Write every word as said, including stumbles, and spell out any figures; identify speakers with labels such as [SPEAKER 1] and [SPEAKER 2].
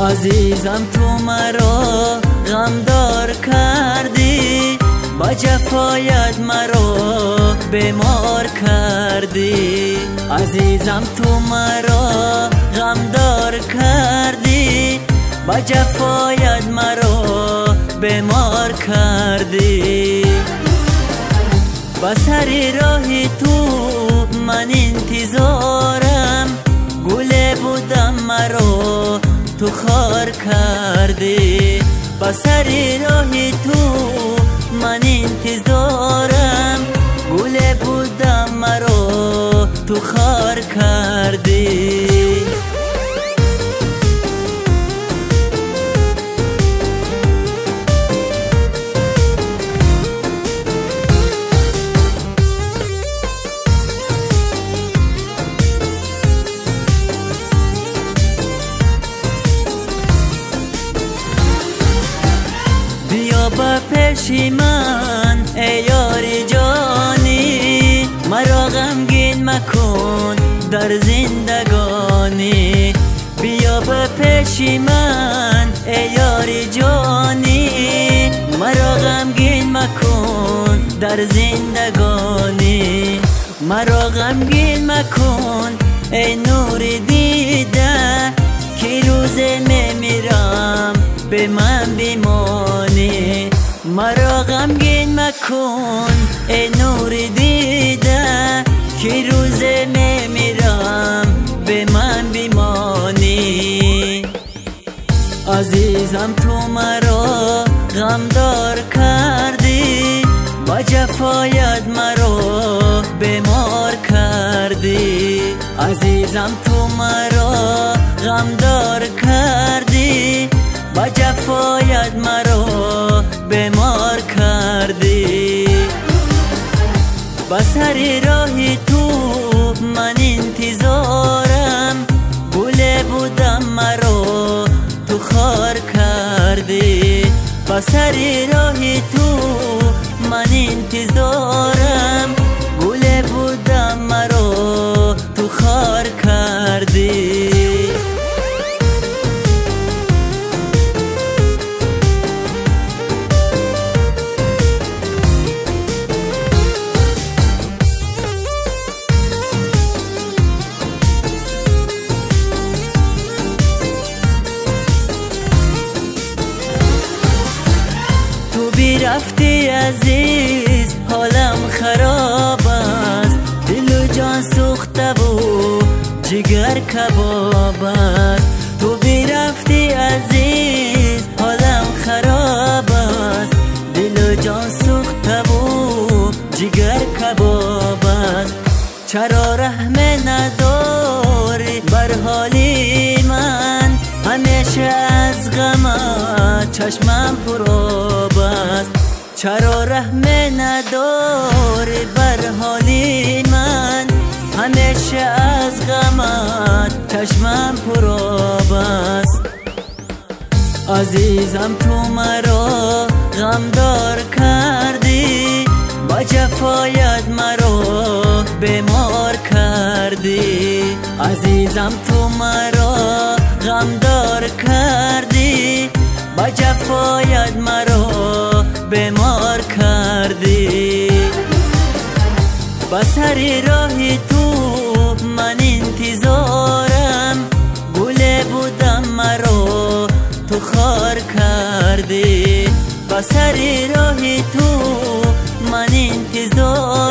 [SPEAKER 1] عزیزم تو مرا غمدار کردی، با جفایت مرا بیمار کردی. عزیزم تو مرا غمدار کردی، با جفایت مرا بیمار کردی. با سر راهی تو من انتظارم، گله بودم مرا تو خار کردی. با سر راهی تو من انتظارم، گله بودم مرا تو خار کردی. با پیش من ای یاری جانی، مرا غمگین مکن در زندگانی. بیا با پیش من ای یاری جانی، مرا غمگین مکن در زندگانی. مرا غمگین مکن ای نور دیده، که روز میمیرم به من بیمانی. مرا غمگین مکن ای نور دیده، که روز میمیرم به من بیمانی. عزیزم تو مرا غمدار کردی، با جفایت مرا بیمار کردی. عزیزم تو مرا غمدار کردی، با جفایت مرا بیمار کردی. با سر راهی تو من انتظارم، گله بودم مرا تو خار کردی. با سر راهی تو من انتظارم، گله بودم مرا تو خار کردی. رفتی عزیز حالم خراب است، دل و جان سوخته و جگر کباب است. تو بی رفتی عزیز حالم خراب است، دل و جان سوخته و جگر کباب است. چرا رحم نداری بر حالی من، همیشه از غمت چشمم پرآب است. چرا رحم نداری بر حالی من، همیشه از غمت چشمم پرآب است. عزیزم تو مرا غمدار کردی، با جفایت مرا بیمار کردی. عزیزم تو مرا غمدار کردی، با جفایت مرا بیمار کردی. با سر راهی تو من انتظارم، گله بودم مرا تو خار کردی. با سر راهی تو من انتظارم،